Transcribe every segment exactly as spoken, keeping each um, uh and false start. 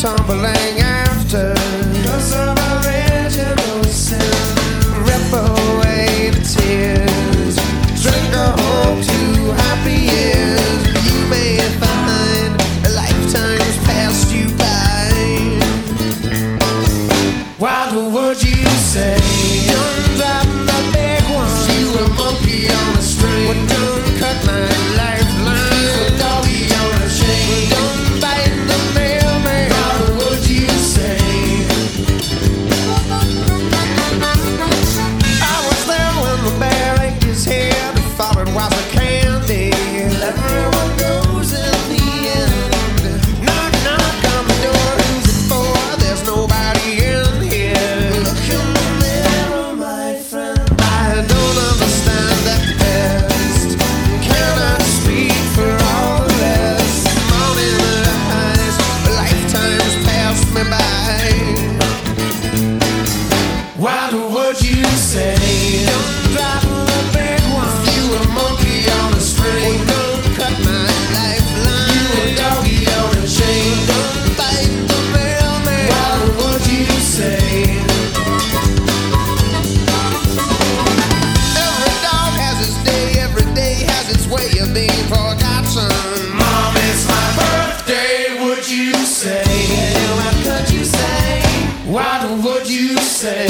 tumbling after, 'cause of original sin. Rip away the tears, drink a hope to happy years. You may find a lifetime's passed you by. What would you say? Don't drop the big one. You a monkey on a string. Well, don't cut my lifeline. You a doggy on a chain. Don't bite the mailman. What would you say? I was there when the bear ate his head. Thought it was a candy. Everyone goes in the end. Knock, knock on the door. Who's it for? There's nobody in here. Look in the mirror, my friend. I don't understand that best. Cannot speak for all the rest. Morning eyes, lifetimes passed me by. What would you say? Don't drop the big one. You a monkey on a string. Don't cut my lifeline. You a doggy on a chain. Don't bite the mailman. What would you say? Every dog has its day. Every day has its way of being forgotten. Mom, it's my birthday. Would you say? What could you say? What would you say?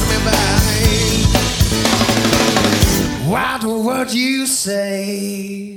What would you say?